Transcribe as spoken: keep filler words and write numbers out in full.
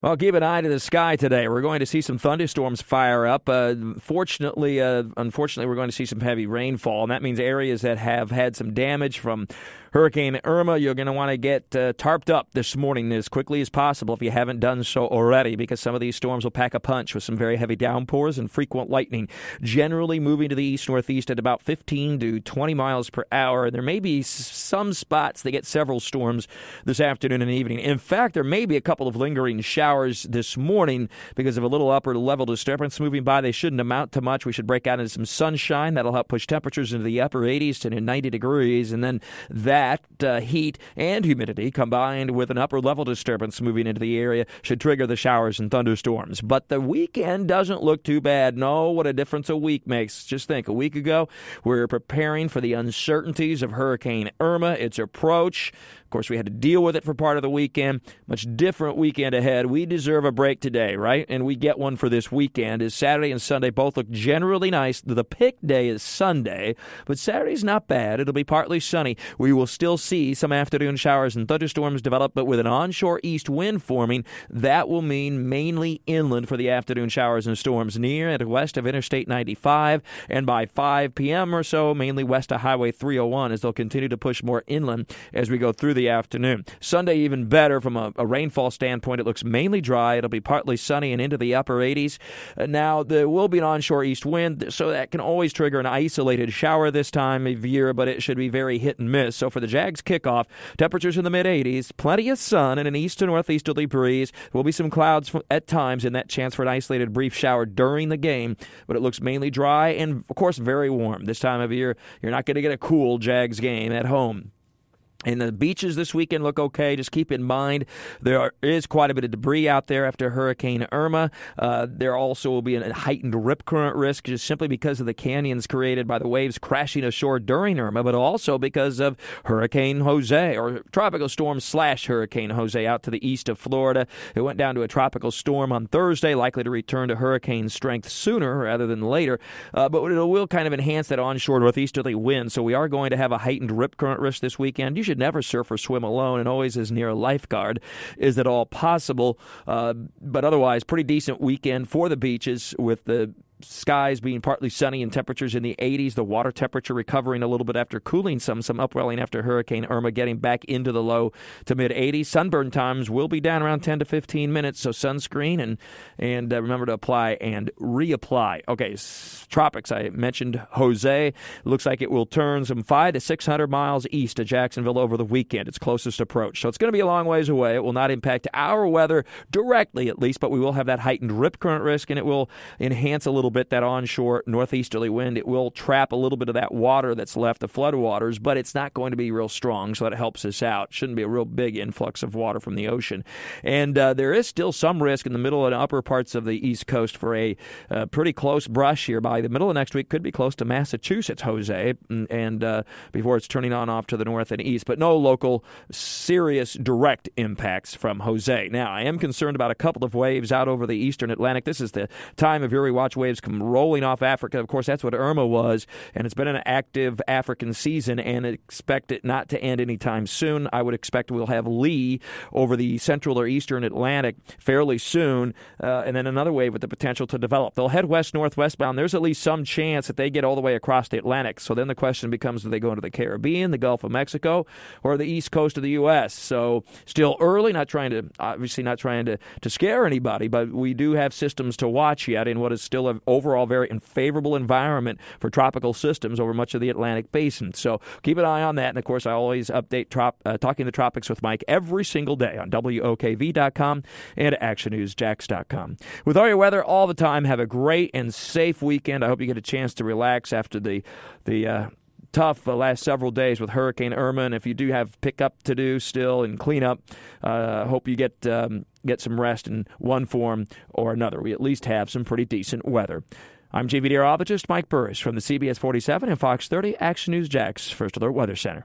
Well, keep an eye to the sky today. We're going to see some thunderstorms fire up. Uh, fortunately, uh, unfortunately, we're going to see some heavy rainfall, and that means areas that have had some damage from Hurricane Irma, you're going to want to get uh, tarped up this morning as quickly as possible if you haven't done so already, because some of these storms will pack a punch with some very heavy downpours and frequent lightning, generally moving to the east-northeast at about fifteen to twenty miles per hour. There may be some spots that get several storms this afternoon and evening. In fact, there may be a couple of lingering showers this morning because of a little upper level disturbance moving by. They shouldn't amount to much. We should break out into some sunshine. That'll help push temperatures into the upper eighties to ninety degrees, and then that That uh, heat and humidity combined with an upper level disturbance moving into the area should trigger the showers and thunderstorms. But the weekend doesn't look too bad. No, what a difference a week makes. Just think, a week ago, we were preparing for the uncertainties of Hurricane Irma, its approach. Of course, we had to deal with it for part of the weekend. Much different weekend ahead. We deserve a break today, right? And we get one for this weekend. As Saturday and Sunday both look generally nice. The pick day is Sunday, but Saturday's not bad. It'll be partly sunny. We will still see some afternoon showers and thunderstorms develop, but with an onshore east wind forming, that will mean mainly inland for the afternoon showers and storms near and west of Interstate ninety-five, and by five p.m. or so, mainly west of Highway three oh one, as they'll continue to push more inland as we go through the afternoon. Sunday, even better from a, a rainfall standpoint. It looks mainly dry. It'll be partly sunny and into the upper eighties. Uh, now, there will be an onshore east wind, so that can always trigger an isolated shower this time of year, but it should be very hit and miss. So for the Jags kickoff, temperatures in the mid-eighties, plenty of sun and an east to northeasterly breeze. There will be some clouds at times and that chance for an isolated brief shower during the game, but it looks mainly dry and, of course, very warm. This time of year, you're not going to get a cool Jags game at home. And the beaches this weekend look okay. Just keep in mind there are, is quite a bit of debris out there after Hurricane Irma. Uh, there also will be a heightened rip current risk just simply because of the canyons created by the waves crashing ashore during Irma, but also because of Hurricane Jose, or tropical storm slash Hurricane Jose out to the east of Florida. It went down to a tropical storm on Thursday, likely to return to hurricane strength sooner rather than later. Uh, but it will kind of enhance that onshore northeasterly wind, so we are going to have a heightened rip current risk this weekend. You should never surf or swim alone, and always as near a lifeguard is at all possible. Uh, but otherwise, pretty decent weekend for the beaches with the skies being partly sunny and temperatures in the eighties. The water temperature recovering a little bit after cooling some, some upwelling after Hurricane Irma, getting back into the low to mid-eighties. Sunburn times will be down around ten to fifteen minutes, so sunscreen, and and uh, remember to apply and reapply. Okay, tropics, I mentioned Jose. Looks like it will turn some five to six hundred miles east of Jacksonville over the weekend, its closest approach. So it's going to be a long ways away. It will not impact our weather directly, at least, but we will have that heightened rip current risk, and it will enhance a little bit that onshore northeasterly wind. It will trap a little bit of that water that's left, the floodwaters, but it's not going to be real strong, so that helps us out. Shouldn't be a real big influx of water from the ocean. And uh, there is still some risk in the middle and upper parts of the East Coast for a uh, pretty close brush here. By the middle of next week, could be close to Massachusetts, Jose, and, and uh, before it's turning on off to the north and east, but no local serious direct impacts from Jose. Now, I am concerned about a couple of waves out over the eastern Atlantic. This is the time of year we watch waves come rolling off Africa. Of course, that's what Irma was, and it's been an active African season, and expect it not to end anytime soon. I would expect we'll have Lee over the central or eastern Atlantic fairly soon, uh, and then another wave with the potential to develop. They'll head west-northwest bound. There's at least some chance that they get all the way across the Atlantic. So then the question becomes, do they go into the Caribbean, the Gulf of Mexico, or the east coast of the U S? So still early, not trying to, obviously not trying to, to scare anybody, but we do have systems to watch yet in what is still an overall very unfavorable environment for tropical systems over much of the Atlantic basin. So keep an eye on that. And, of course, I always update trop, uh, Talking the Tropics with Mike every single day on W O K V dot com and action news jax dot com. With all your weather all the time, have a great and safe weekend. I hope you get a chance to relax after the the uh, tough the last several days with Hurricane Irma. And if you do have pickup to do still and cleanup, I uh, hope you get um, get some rest in one form or another. We at least have some pretty decent weather. I'm J V meteorologist Mike Burris from the C B S forty-seven and Fox thirty Action News Jax First Alert Weather Center.